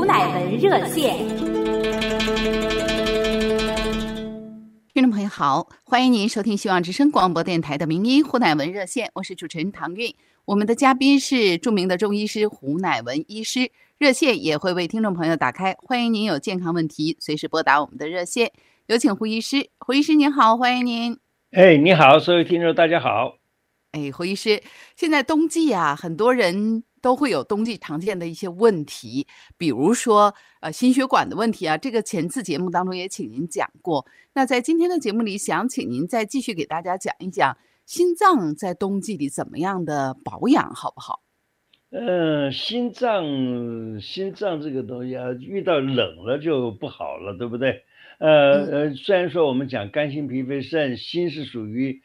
乃文热线。 听众朋友好，欢迎您收听希望之声广播电台的名医胡乃文热线，我是主持人唐韵。我们的嘉宾是著名的中医师胡乃文医师，热线也会为听众朋友打开，欢迎您有健康问题随时拨打我们的热线。有请胡医师。胡医师您好，欢迎您。 你好，所有听众大家好。 胡医师，现在冬季啊，很多人都会有冬季常见的一些问题，比如说心血管的问题啊，这个前次节目当中也请您讲过。那在今天的节目里，想请您再继续给大家讲一讲心脏在冬季里怎么样的保养，好不好？ 心脏这个东西啊，遇到冷了就不好了，对不对？虽然说我们讲肝心脾肺肾，心是属于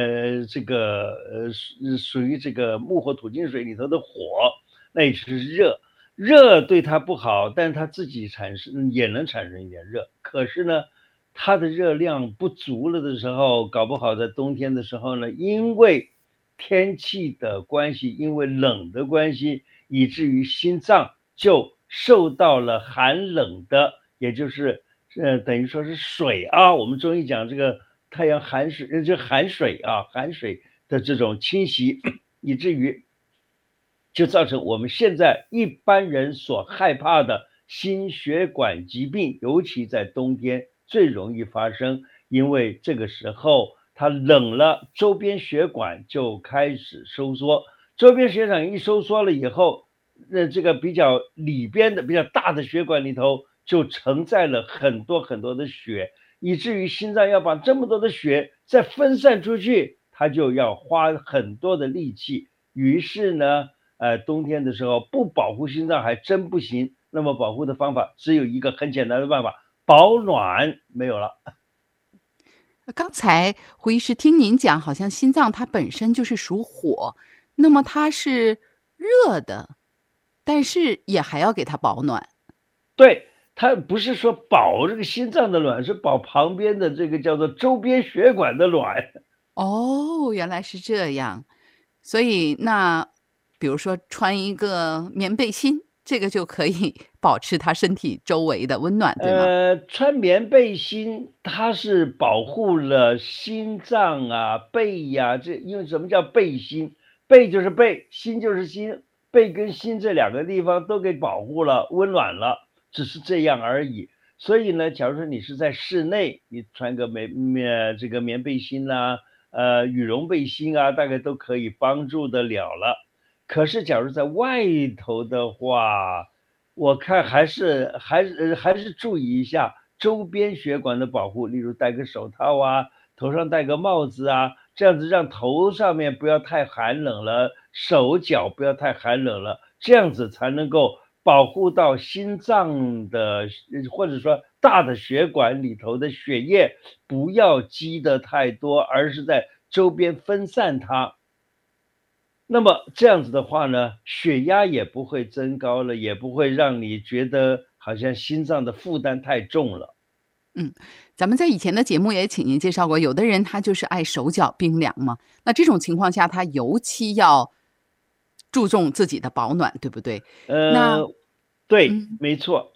属于这个木火土金水里头的火，那也是热对它不好，但它自己也能产生一点热。可是呢，它的热量不足了的时候，搞不好在冬天的时候呢，因为天气的关系，因为冷的关系，以至于心脏就受到了寒冷的，也就是等于说是水啊，我们中医讲这个太阳寒水，就寒水的这种侵袭，以至于就造成我们现在一般人所害怕的心血管疾病，尤其在冬天最容易发生，因为这个时候它冷了，周边血管就开始收缩，周边血管一收缩了以后，这个比较里边的比较大的血管里头就承载了很多很多的血，以至于心脏要把这么多的血再分散出去，它就要花很多的力气。于是呢，冬天的时候不保护心脏还真不行。那么保护的方法只有一个很简单的办法，保暖，没有了。 刚才胡医师听您讲，好像心脏它本身就是属火，那么它是热的，但是也还要给它保暖。 对，它不是说保这个心脏的暖，是保旁边的这个叫做周边血管的暖。 哦，原来是这样。所以那比如说穿一个棉背心，这个就可以保持他身体周围的温暖，对吗？ 穿棉背心，它是保护了心脏啊、背呀，因为什么叫背心？背就是背，心就是心，背跟心这两个地方都给保护了，温暖了，只是这样而已。所以呢，假如说你是在室内，你穿个棉背心啦、羽绒背心啊，大概都可以帮助得了了。可是假如在外头的话，我看还是注意一下周边血管的保护，例如戴个手套啊，头上戴个帽子啊，这样子让头上面不要太寒冷了，手脚不要太寒冷了，这样子才能够保护到心脏的或者说大的血管里头的血液不要积得太多，而是在周边分散它。那么这样子的话呢，血压也不会增高了，也不会让你觉得好像心脏的负担太重了。 咱们在以前的节目也请您介绍过，有的人他就是爱手脚冰凉嘛，那这种情况下他尤其要注重自己的保暖，对不对？ 对，没错。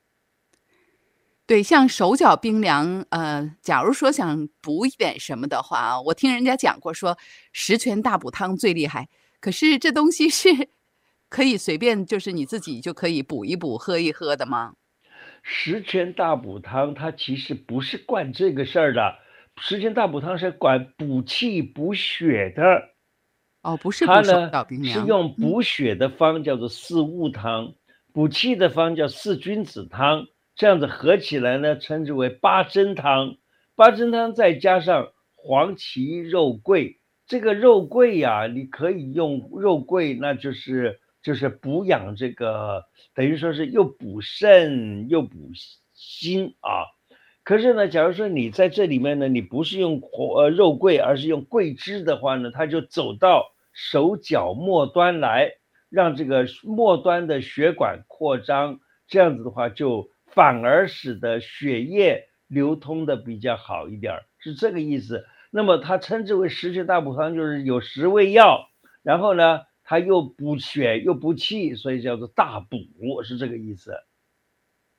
对，像手脚冰凉，假如说想补一点什么的话，我听人家讲过说十全大补汤最厉害，可是这东西是可以随便就是你自己就可以补一补喝一喝的吗？ 十全大补汤它其实不是管这个事儿的，十全大补汤是管补气补血的。 不是它呢补手脚冰凉， 是用补血的方叫做四物汤，补气的方叫四君子汤，这样子合起来呢称之为八珍汤。八珍汤再加上黄芪肉桂，这个肉桂呀，你可以用肉桂，那就是补养这个，等于说是又补肾又补心啊。可是呢，假如说你在这里面呢，你不是用肉桂，而是用桂枝的话呢，它就走到手脚末端来，让这个末端的血管扩张，这样子的话就反而使得血液流通的比较好一点，是这个意思。那么它称之为十全大补汤，就是有十味药，然后呢它又补血又补气，所以叫做大补，是这个意思。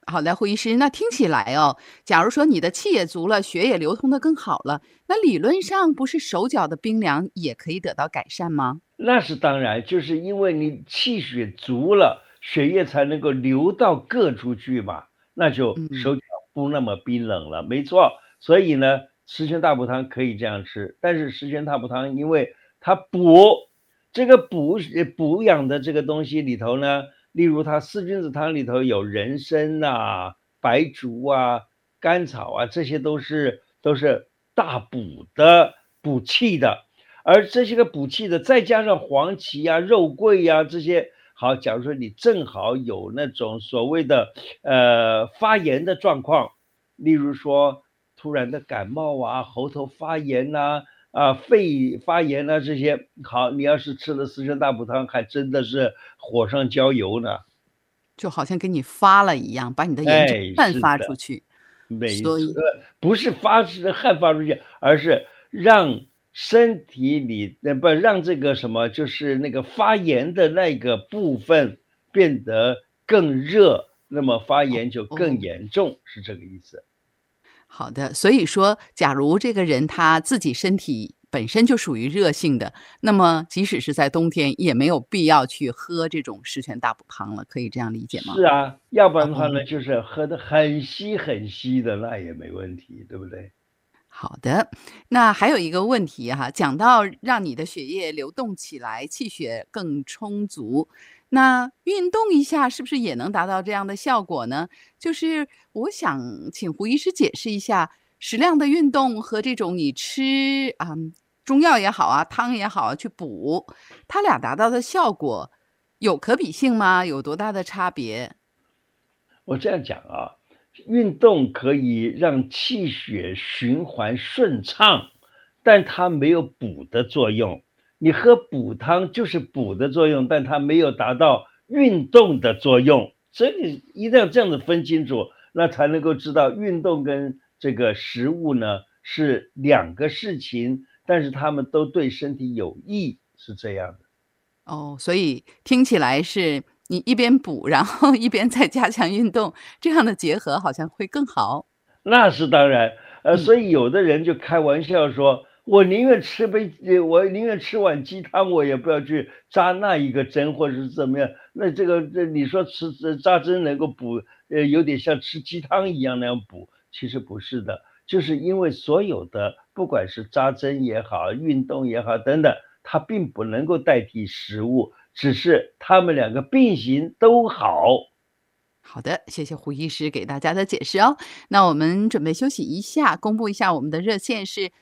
好的，胡医师，那听起来哦，假如说你的气也足了，血也流通的更好了，那理论上不是手脚的冰凉也可以得到改善吗？ 那是当然，就是因为你气血足了，血液才能够流到各处去嘛，那就嗯， 手脚不那么冰冷了，没错。所以呢，十全大补汤可以这样吃，但是十全大补汤因为它这个补养的这个东西里头呢，例如它四君子汤里头有人参啊、白术啊、甘草啊，这些都是大补的、补气的。而这些个补气的，再加上黄芪呀、肉桂呀这些，好，假如说你正好有那种所谓的发炎的状况，例如说突然的感冒啊、喉头发炎呐、肺发炎啊这些，好，你要是吃了四神大补汤，还真的是火上浇油呢。 就好像给你发了一样，把你的炎症哎， 散是的。 发出去。 没错， 所以不是汗发出去，而是让身体里不让这个什么，就是那个发炎的那个部分变得更热，那么发炎就更哦， 严重，是这个意思。 好的，所以说，假如这个人他自己身体本身就属于热性的，那么即使是在冬天，也没有必要去喝这种十全大补汤了，可以这样理解吗？ 是啊，要不然的话哦， 呢，就是喝的很稀很稀的，那也没问题，对不对？ 好的。那还有一个问题哈，讲到让你的血液流动起来，气血更充足，那运动一下是不是也能达到这样的效果呢？就是我想请胡医师解释一下，适量的运动和这种你吃中药也好啊，汤也好啊去补，它俩达到的效果有可比性吗？有多大的差别？ 我这样讲啊，运动可以让气血循环顺畅，但它没有补的作用。你喝补汤就是补的作用，但它没有达到运动的作用。所以一定要这样子分清楚，那才能够知道运动跟这个食物呢是两个事情，但是它们都对身体有益，是这样的。 哦，所以听起来是你一边补，然后一边再加强运动，这样的结合好像会更好。 那是当然， 嗯， 所以有的人就开玩笑说，我宁愿吃碗鸡汤，我也不要去扎那一个针，或者是怎么样。那你说扎针能够补，有点像吃鸡汤一样那样补，其实不是的，就是因为所有的不管是扎针也好，运动也好等等，它并不能够代替食物，只是它们两个并行都好。 好的，谢谢胡医师给大家的解释哦。那我们准备休息一下，公布一下我们的热线是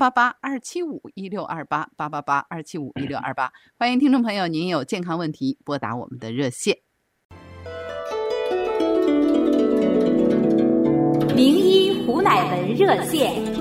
888-275-1628，888-275-1628。欢迎听众朋友，您有健康问题拨打我们的热线。 名医胡乃文热线。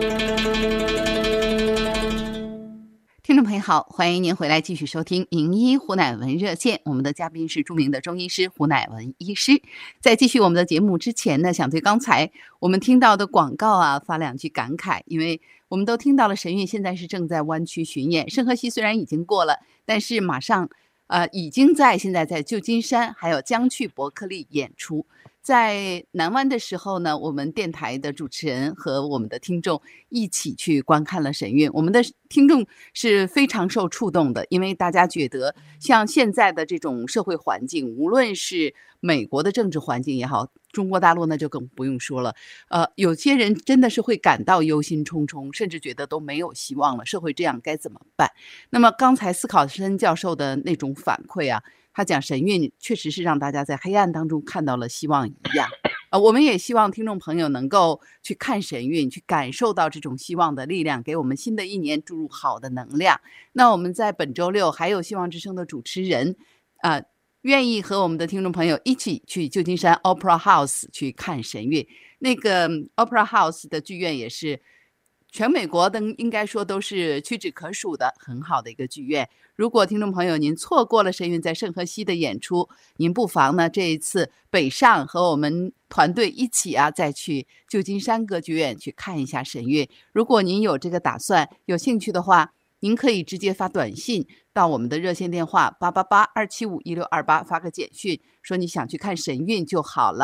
听众朋友好，欢迎您回来继续收听名医胡乃文热线，我们的嘉宾是著名的中医师胡乃文医师。在继续我们的节目之前呢，想对刚才我们听到的广告发两句感慨，因为我们都听到了神韵现在是正在湾区巡演，圣荷西虽然已经过了，但是马上已经现在在旧金山还有将去伯克利演出。在南湾的时候呢，我们电台的主持人和我们的听众一起去观看了神韵，我们的听众是非常受触动的，因为大家觉得像现在的这种社会环境，无论是美国的政治环境也好，中国大陆那就更不用说了，有些人真的是会感到忧心忡忡，甚至觉得都没有希望了，社会这样该怎么办？那么刚才斯考森教授的那种反馈他讲神韵确实是让大家在黑暗当中看到了希望一样。我们也希望听众朋友能够去看神韵，去感受到这种希望的力量，给我们新的一年注入好的能量。那我们在本周六还有希望之声的主持人愿意和我们的听众朋友一起去旧金山 Opera House 去看神韵。那个 Opera House 的剧院也是全美国的应该说都是屈指可数的很好的一个剧院。如果听众朋友您错过了神韵在圣荷西的演出，您不妨呢这一次北上和我们团队一起再去旧金山歌剧院去看一下神韵。如果您有这个打算有兴趣的话，您可以直接发短信到我们的热线电话888-275-1628，发个简讯说你想去看神韵就好了。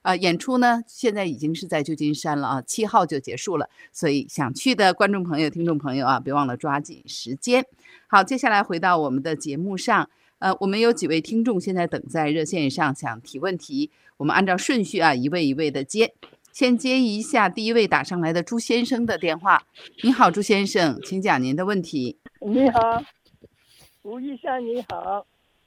演出呢现在已经是在旧金山了啊，7号就结束了，所以想去的观众朋友、听众朋友啊，别忘了抓紧时间。好，接下来回到我们的节目上，我们有几位听众现在等在热线上想提问题，我们按照顺序啊，一位一位的接。先接一下第一位打上来的朱先生的电话。你好，朱先生，请讲您的问题。 你好，吴医生，你好。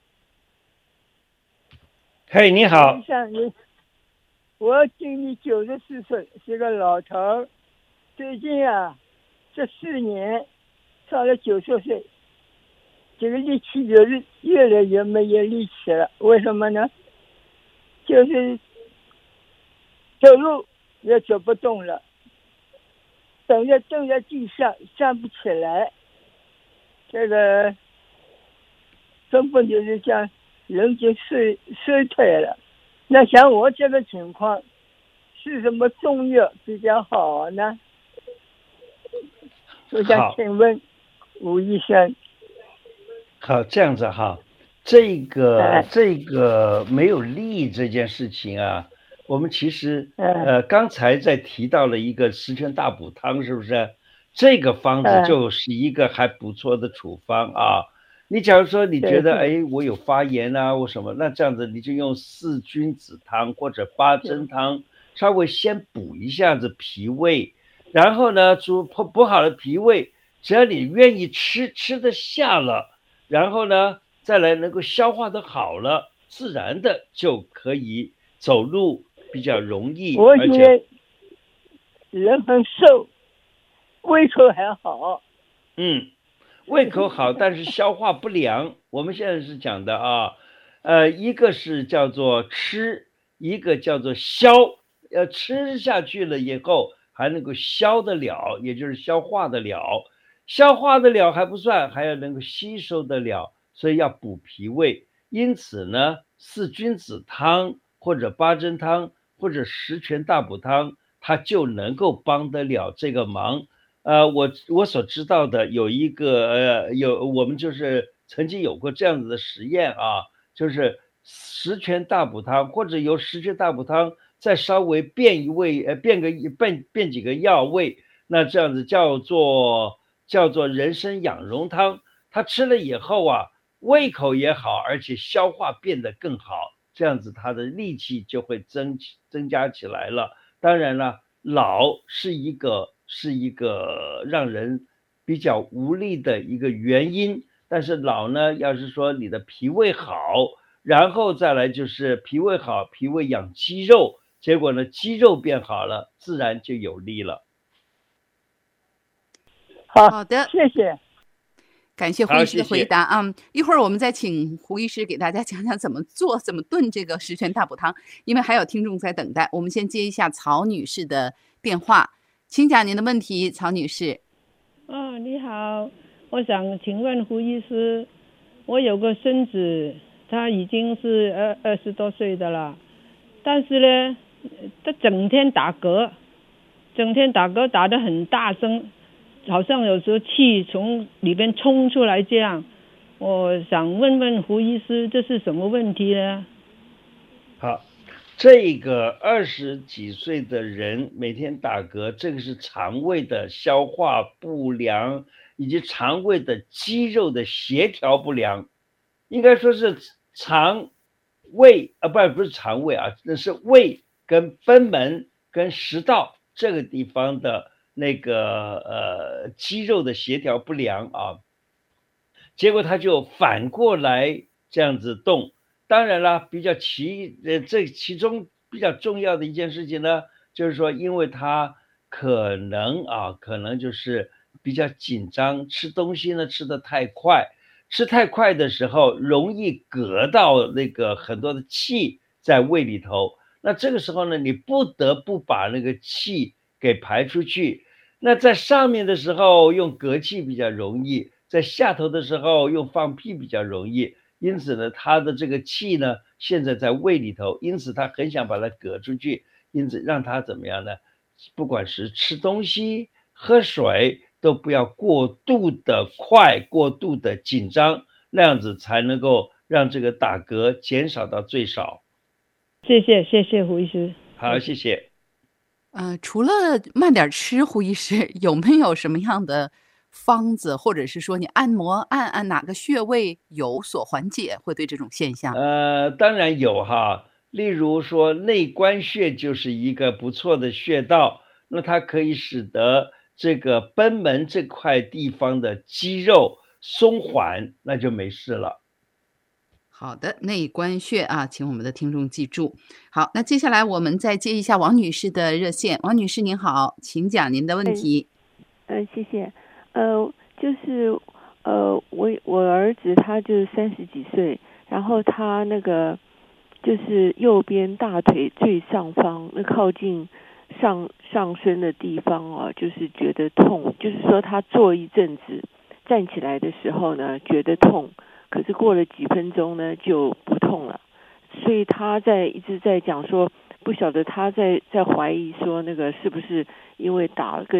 嘿，你好。 吴医生，我今年94岁，是个老头儿。最近啊，这4年上了90岁，这个力气就是越来越没有力气了。为什么呢？就是走路也走不动了，等着蹲在地上站不起来，这个根本就是讲人就衰退了。那像我这个情况，是什么中药比较好呢？我想请问吴医生。 好，这样子哈，这个没有力这件事情啊，我们其实刚才在提到了一个十全大补汤，是不是？这个方子就是一个还不错的处方啊。你假如说你觉得我有发炎啊或什么，那这样子你就用4君子汤或者8珍汤，稍微先补一下子脾胃，然后呢补好了脾胃，只要你愿意吃得下了，然后呢再来能够消化的好了，自然的就可以走路比较容易。 我觉得人很瘦，胃口还好。 胃口好，但是消化不良。我们现在是讲的啊，一个是叫做吃，一个叫做消。吃下去了以后还能够消得了，也就是消化得了。消化得了还不算，还要能够吸收得了，所以要补脾胃。因此呢，4君子汤或者8珍汤或者十全大补汤，它就能够帮得了这个忙。我所知道的有一个我们就是曾经有过这样子的实验啊，就是十全大补汤或者由十全大补汤再稍微变几个药味，那这样子叫做人参养荣汤，他吃了以后啊，胃口也好，而且消化变得更好，这样子他的力气就会增加起来了。当然了，老是一个让人比较无力的一个原因，但是老呢，要是说你的脾胃好，然后再来就是脾胃好，脾胃养肌肉，结果呢肌肉变好了，自然就有力了。 好的， 谢谢， 感谢胡医师的回答啊！一会儿我们再请胡医师给大家讲讲怎么做、怎么炖这个十全大补汤，因为还有听众在等待。我们先接一下曹女士的电话，请讲您的问题，曹女士。 你好，我想请问胡医师，我有个孙子，他已经是20多岁的了，但是呢，他整天打嗝打得很大声，好像有时候气从里边冲出来这样。我想问问胡医师，这是什么问题呢？ 好，这个20几岁的人每天打嗝，这个是肠胃的消化不良，以及肠胃的肌肉的协调不良，应该说是肠胃不是肠胃啊，那是胃跟贲门跟食道这个地方的那个肌肉的协调不良啊，结果他就反过来这样子动。当然了，这其中比较重要的一件事情呢，就是说因为他可能就是比较紧张，吃东西呢吃得太快的时候容易隔到那个很多的气在胃里头，那这个时候呢你不得不把那个气给排出去，那在上面的时候用嗝气比较容易，在下头的时候用放屁比较容易，因此呢他的这个气呢现在在胃里头，因此他很想把它嗝出去，因此让他怎么样呢，不管是吃东西喝水都不要过度的快，过度的紧张，那样子才能够让这个打嗝减少到最少。 谢谢胡医师。 好，谢谢。 除了慢点吃，胡医师有没有什么样的方子，或者是说你按摩按哪个穴位有所缓解，会对这种现象？ 当然有哈，例如说内关穴就是一个不错的穴道，那它可以使得这个贲门这块地方的肌肉松缓，那就没事了。 好的，内关穴啊，请我们的听众记住。好，那接下来我们再接一下王女士的热线。王女士您好，请讲您的问题。 谢谢。就是我儿子他就是30几岁，然后他那个就是右边大腿最上方那靠近上身的地方啊，就是觉得痛，就是说他坐一阵子站起来的时候呢觉得痛，可是过了几分钟呢就不痛了，所以他一直在讲说，不晓得他在怀疑说那个是不是因为打了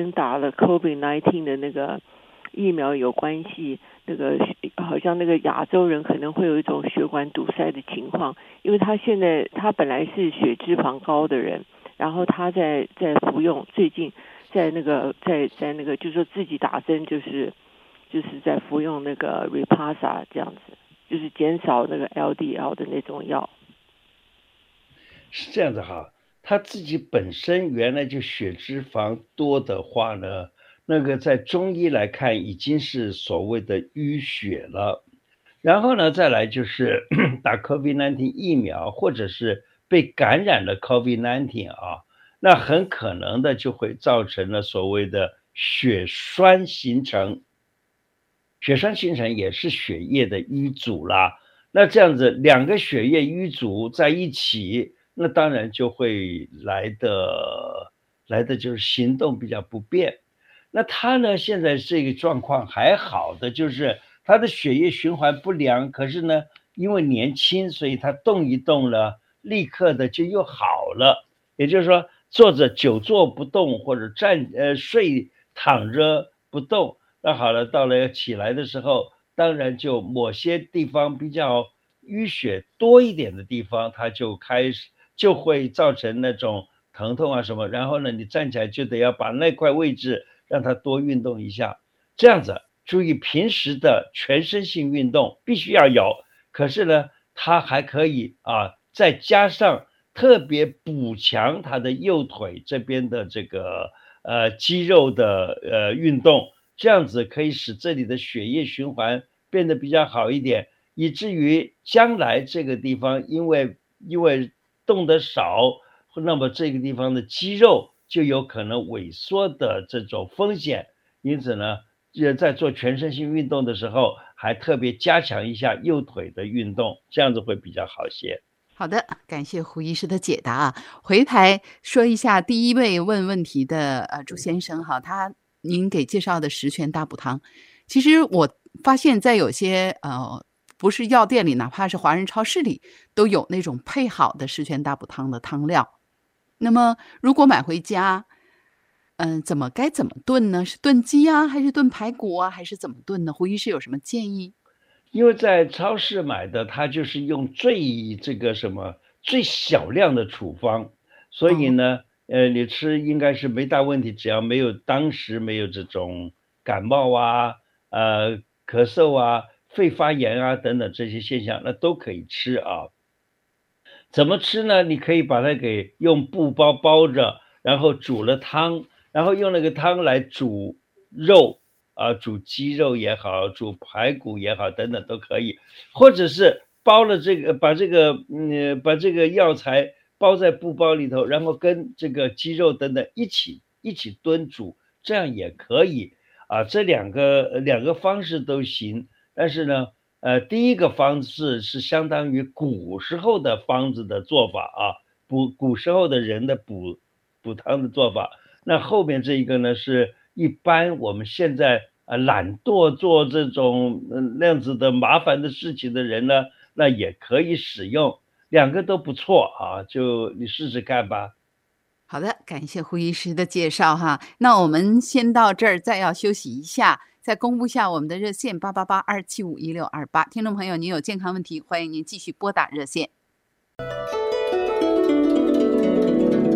COVID-19 的那个疫苗有关系，那个好像那个亚洲人可能会有一种血管堵塞的情况，因为他本来是血脂肪高的人，然后他在服用，最近在那个就是说自己打针，就是在服用那个 Repatha 这样子，就是减少那个 LDL 的那种药。 是这样子哈，他自己本身原来就血脂肪多的话呢，那个在中医来看已经是所谓的淤血了。然后呢，再来就是打 COVID-19 疫苗，或者是被感染了 COVID-19 啊，那很可能的就会造成了所谓的血栓形成。血栓形成也是血液的淤阻啦。那这样子两个血液淤阻在一起，那当然就会来的就是行动比较不便。那他呢，现在这个状况还好的，就是他的血液循环不良，可是呢，因为年轻，所以他动一动了，立刻的就又好了。也就是说，久坐不动，或者躺着不动，那好了，到了要起来的时候，当然就某些地方比较淤血多一点的地方，它就会造成那种疼痛啊什么，然后呢，你站起来就得要把那块位置让它多运动一下，这样子。注意平时的全身性运动必须要有，可是呢，它还可以再加上特别补强它的右腿这边的这个肌肉的运动，这样子可以使这里的血液循环变得比较好一点，以至于将来这个地方因为动得少，那么这个地方的肌肉就有可能萎缩的这种风险。因此呢，在做全身性运动的时候，还特别加强一下右腿的运动，这样子会比较好些。 好的，感谢胡医师的解答啊。回台说一下第一位问问题的朱先生哈，您给介绍的十全大补汤，其实我发现在有些不是药店里，哪怕是华人超市里都有那种配好的十全大补汤的汤料。那么如果买回家，该怎么炖呢？是炖鸡啊，还是炖排骨啊，还是怎么炖呢？胡医师有什么建议？ 因为在超市买的，它就是用最小量的处方，所以呢，你吃应该是没大问题，只要当时没有这种感冒啊、咳嗽啊、肺发炎啊等等这些现象，那都可以吃啊。怎么吃呢？你可以把它给用布包包着，然后煮了汤，然后用那个汤来煮肉。煮鸡肉也好，煮排骨也好，等等都可以，或者是包了把这个药材包在布包里头，然后跟这个鸡肉等等一起炖煮，这样也可以这两个方式都行。但是呢，第一个方式是相当于古时候的方子的做法古时候的人的补汤的做法。那后面这一个呢，是一般我们现在懒惰做这种那样子的麻烦的事情的人呢，那也可以使用，两个都不错就你试试看吧。 好的，感谢胡医师的介绍哈。那我们先到这儿，再要休息一下，再公布一下我们的热线888-275-1628。听众朋友，您有健康问题，欢迎您继续拨打热线。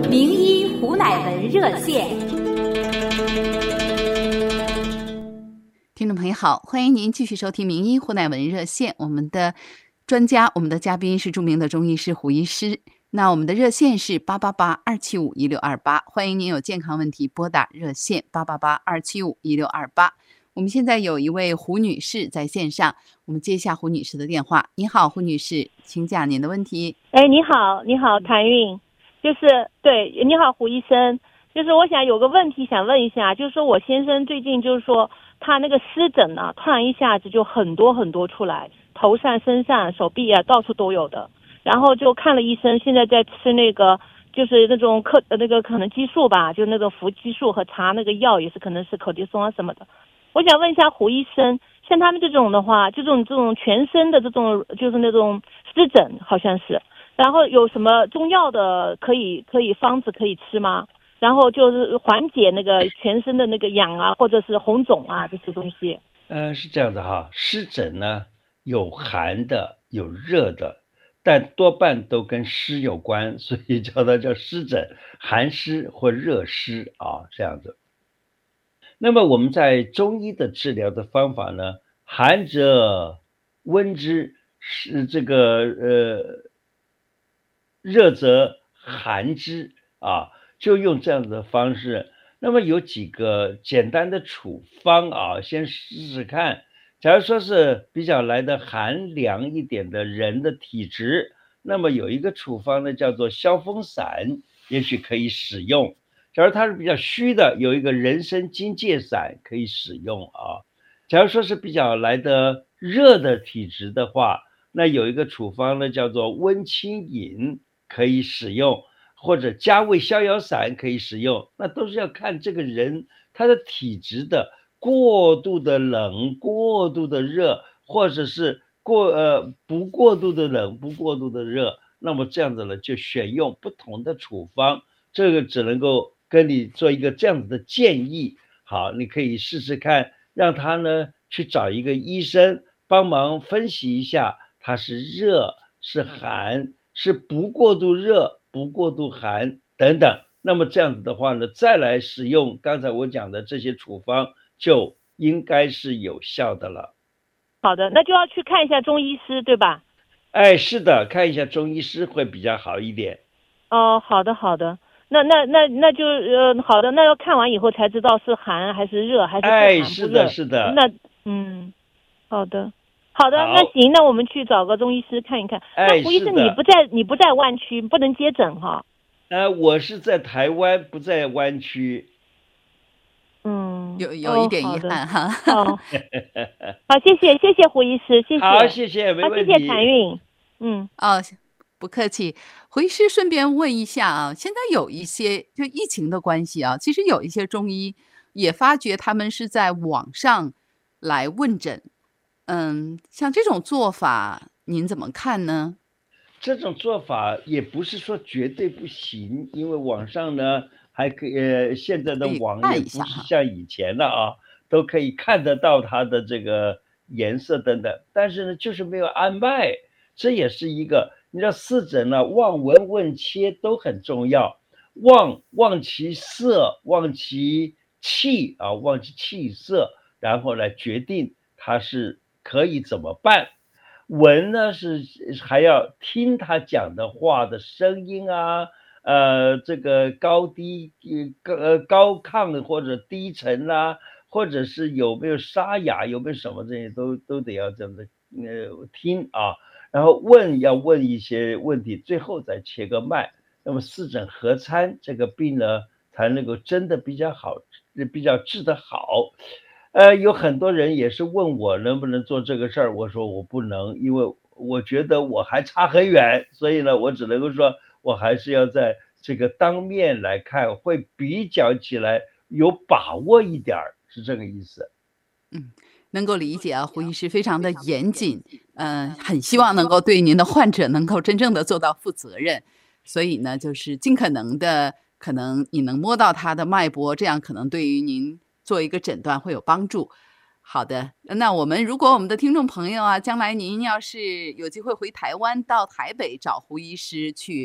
名医胡乃文热线。 听众朋友好，欢迎您继续收听名医胡乃文热线。我们的专家，我们的嘉宾是著名的中医师胡医师。那我们的热线是888-275-1628，欢迎您有健康问题拨打热线888-275-1628。我们现在有一位胡女士在线上，我们接一下胡女士的电话。你好，胡女士，请讲您的问题。 你好，你好，谭韵，对，你好，胡医生，我想有个问题想问一下，我先生最近他那个湿疹啊，突然一下子就很多很多出来，头上、身上、手臂啊，到处都有的。然后就看了医生，现在在吃那个那种可能激素吧，就那种服激素和查那个药，也是可能是口蹄松啊什么的。我想问一下胡医生，像他们这种的话，这种全身的这种那种湿疹好像是，然后有什么中药的可以方子可以吃吗？然后缓解那个全身的那个痒啊，或者是红肿啊这些东西。 是这样的哈，湿疹呢有寒的有热的，但多半都跟湿有关，所以叫湿疹，寒湿或热湿啊，这样子。那么我们在中医的治疗的方法呢，寒则温之，是热则寒之啊，就用这样的方式。那么有几个简单的处方啊，先试试看。假如说是比较来的寒凉一点的人的体质，那么有一个处方呢，叫做消风散，也许可以使用。假如他是比较虚的，有一个人参金芥散可以使用啊。假如说是比较来的热的体质的话，那有一个处方呢，叫做温清饮可以使用，或者加味逍遥散可以使用。那都是要看这个人他的体质的过度的冷、过度的热，或者是不过度的冷、不过度的热。那么这样子呢，就选用不同的处方。这个只能够跟你做一个这样子的建议。好，你可以试试看，让他呢去找一个医生帮忙分析一下，他是热是寒，是不过度热不过度寒等等。那么这样子的话呢，再来使用刚才我讲的这些处方，就应该是有效的了。 好的，那就要去看一下中医师，对吧？ 是的，看一下中医师会比较好一点。 哦，好的好的。那就好的，那要看完以后才知道是寒还是热还是不寒不热。 是的是的。 那好的，那行，那我们去找个中医师看一看。那胡医生，你不在湾区，不能接诊哈？ 我是在台湾，不在湾区。 有一点遗憾哈。 好，谢谢胡医师，谢谢。 好，谢谢，没问题。 谢谢谭韵。 不客气。胡医师，顺便问一下啊，现在有一些就疫情的关系啊，其实有一些中医也发觉他们是在网上来问诊，像这种做法您怎么看呢？ 这种做法也不是说绝对不行，因为网上呢还可以，现在的网也不是像以前的啊，都可以看得到它的这个颜色等等，但是呢就是没有按脉，这也是一个。你知道湿疹呢，望闻问切都很重要，望其色，望其气啊，望其气色，然后来决定它是可以怎么办。闻呢是还要听他讲的话的声音啊，这个高低高亢或者低沉啦，或者是有没有沙哑，有没有什么这些都得要这样的听啊。然后要问一些问题，最后再切个脉。那么湿疹合参这个病呢，才能够真的比较好，比较治得好。有很多人也是问我能不能做这个事儿，我说我不能，因为我觉得我还差很远，所以呢，我只能够说我还是要在这个当面来看，会比较起来有把握一点，是这个意思。 能够理解啊，胡医师非常的严谨，很希望能够对您的患者能够真正的做到负责任，所以呢，就是尽可能的，可能你能摸到他的脉搏，这样可能对于您做一个诊断会有帮助。好的，那如果我们的听众朋友啊，将来您要是有机会回台湾到台北找胡医师去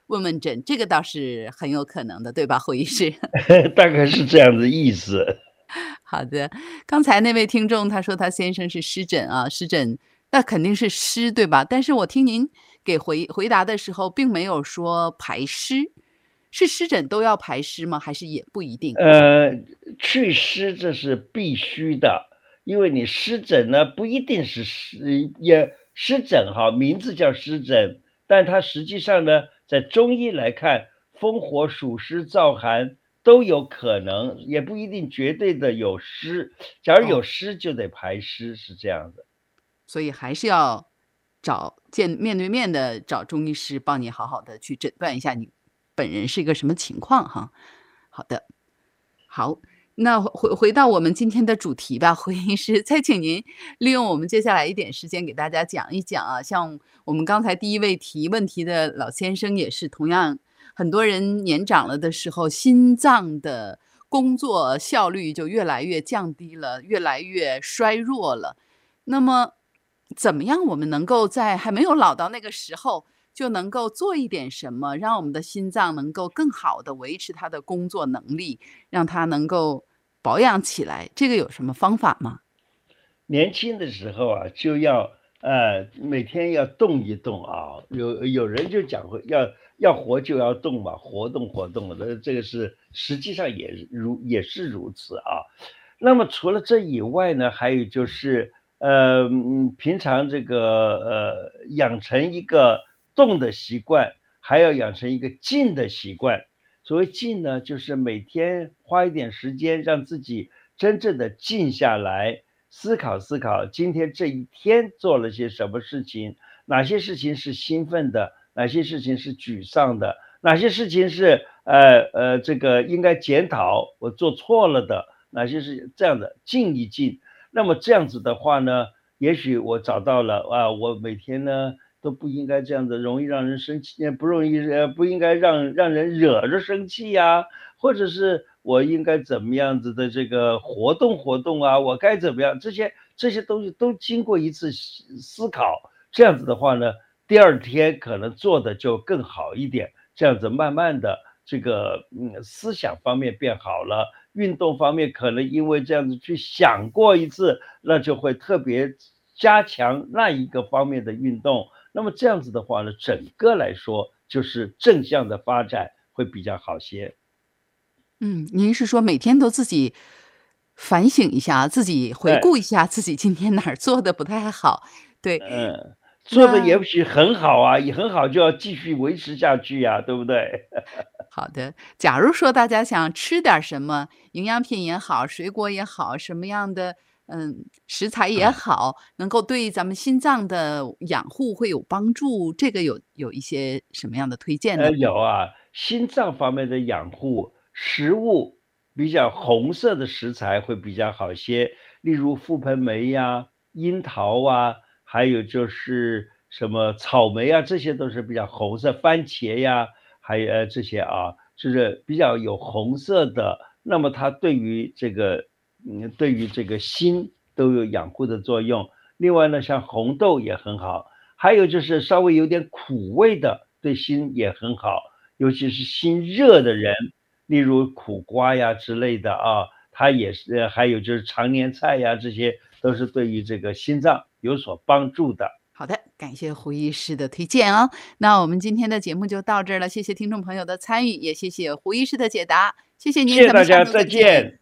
问问诊，这个倒是很有可能的，对吧，胡医师？ 大概是这样的意思。 好的，刚才那位听众他说他先生是湿疹啊，湿疹那肯定是湿，对吧？但是我听您给回答的时候，并没有说排湿，是湿疹都要排湿吗？还是也不一定？ 祛湿这是必须的，因为你湿疹呢不一定是湿疹哈，名字叫湿疹，但它实际上呢，在中医来看，风火暑湿燥寒都有可能，也不一定绝对的有湿。假如有湿就得排湿，是这样的。 所以还是要面对面的找中医师帮你好好的去诊断一下你本人是一个什么情况哈。好的，好，那回到我们今天的主题吧，胡医师，再请您利用我们接下来一点时间给大家讲一讲啊，像我们刚才第一位提问题的老先生也是同样，很多人年长了的时候，心脏的工作效率就越来越降低了，越来越衰弱了。那么怎么样我们能够在还没有老到那个时候，就能够做一点什么，让我们的心脏能够更好的维持它的工作能力，让它能够保养起来，这个有什么方法吗？ 年轻的时候啊，就要每天要动一动啊。有人就讲过，要活就要动嘛，活动的，这个是实际上也是如此啊。那么除了这以外呢，还有就是平常这个养成一个动的习惯，还要养成一个静的习惯。所谓静呢，就是每天花一点时间让自己真正的静下来，思考今天这一天做了些什么事情，哪些事情是兴奋的，哪些事情是沮丧的，哪些事情是这个应该检讨我做错了的，哪些是这样的，静一静。那么这样子的话呢，也许我找到了啊，我每天呢都不应该这样子，容易让人生气，不应该让人惹着生气呀，或者是我应该怎么样子的这个活动啊，我该怎么样，这些东西都经过一次思考，这样子的话呢，第二天可能做的就更好一点，这样子慢慢的这个思想方面变好了。运动方面可能因为这样子去想过一次，那就会特别加强那一个方面的运动。那么这样子的话呢，整个来说就是正向的发展会比较好些。 您是说每天都自己反省一下，自己回顾一下自己今天哪儿做的不太好？对， 做的也许很好啊，也很好，就要继续维持下去呀，对不对？ 好的，假如说大家想吃点什么，营养品也好，水果也好，什么样的食材也好，能够对咱们心脏的养护会有帮助，这个有一些什么样的推荐呢？ 有啊，心脏方面的养护，食物比较红色的食材会比较好些，例如覆盆莓呀、樱桃啊，还有就是什么草莓啊，这些都是比较红色，番茄呀。还有这些啊，就是比较有红色的，那么它对于这个心都有养护的作用。另外呢，像红豆也很好，还有就是稍微有点苦味的，对心也很好，尤其是心热的人，例如苦瓜呀之类的啊，它也是，还有就是常年菜呀，这些都是对于这个心脏有所帮助的。 好的，感谢胡医师的推荐哦。那我们今天的节目就到这儿了，谢谢听众朋友的参与，也谢谢胡医师的解答，谢谢您， 谢谢大家，再见。